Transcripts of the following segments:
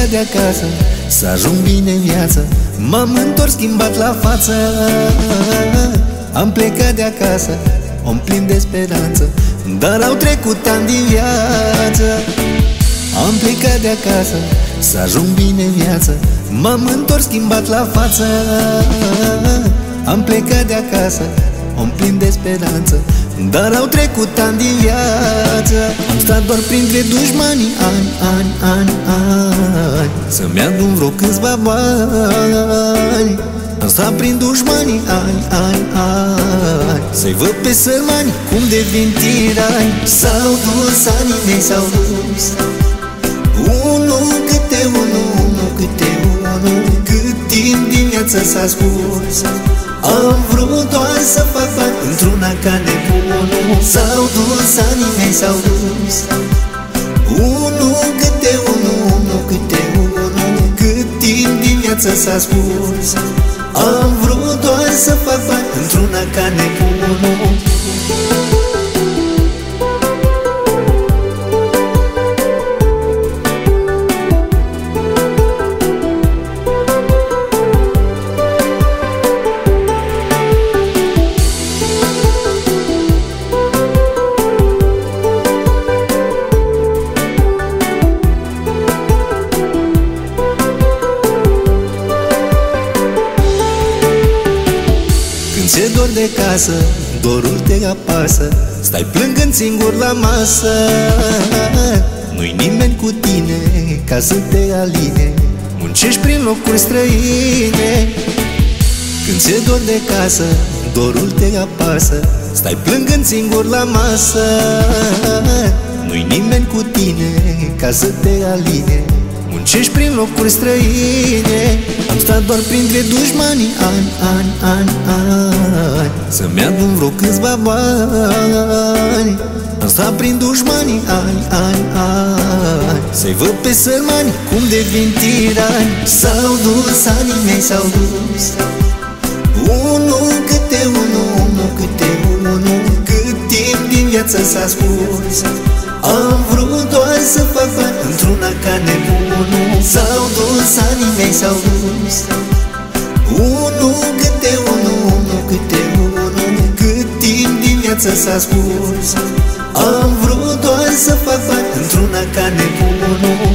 plecat de acasă să ajung bine în viață. M-am întors schimbat la față. Am plecat de acasă, om plin de speranță, dar au trecut ani din viață. Am plecat de acasă să ajung bine în viață. M-am întors schimbat la față. Am plecat de acasă, om plin de speranță, dar au trecut ani din viață. Am stat doar printre dușmanii ani să-mi adun vreo câțiva bani. Am stat prin dușmanii ani să-i văd pe sărmani cum devin tirani. S-au dus anii mei, s-au dus, unul câte unul, cât timp din viață s-a scurs. Am vrut doar să fac bani într-una ca nebunul. S-au dus anii mei, s-au dus, unul câte unul, cât timp din viață s-a scurs. Am vrut doar să fac bani într-una ca nebunul. Ți-e dor de casă, dorul te apasă, stai plângând singur la masă. Nu-i nimeni cu tine ca să te aline, muncești prin locuri străine. Când ți-e dor de casă, dorul te apasă, stai plângând singur la masă. Nu-i nimeni cu tine ca să te aline, muncești prin locuri străine. Am stat doar printre dușmanii ani să-mi adun vreo câțiva bani. Am stat prin dușmanii ani să-i văd pe sărmani cum devin tirani. S-au dus anii mei, s-au dus, unul câte unul, cât timp din viață s-a scurs. Am vrut doar să fac bani într-una ca nebunul. S-au dus anii mei, s-au dus, unul câte unul, cât timp din viață s-a scurs. Am vrut doar să fac bani într-una ca nebunul.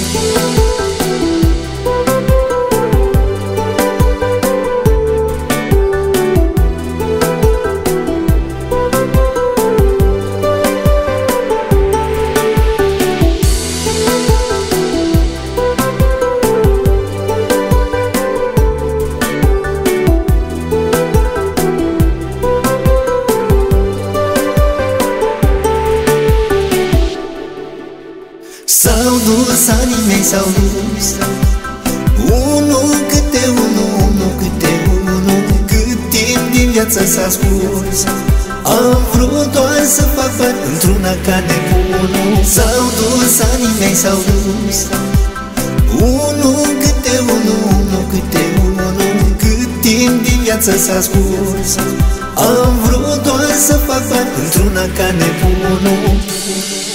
S-au dus anii mei, s-au dus, unul câte unul, cât timp din viață s-a scurs. Am vrut doar să fac bani într-una ca nebunul. S-au dus anii mei, s-au dus, unul câte unul, cât timp din viață s-a scurs. Am vrut doar să fac bani într-una ca nebunul.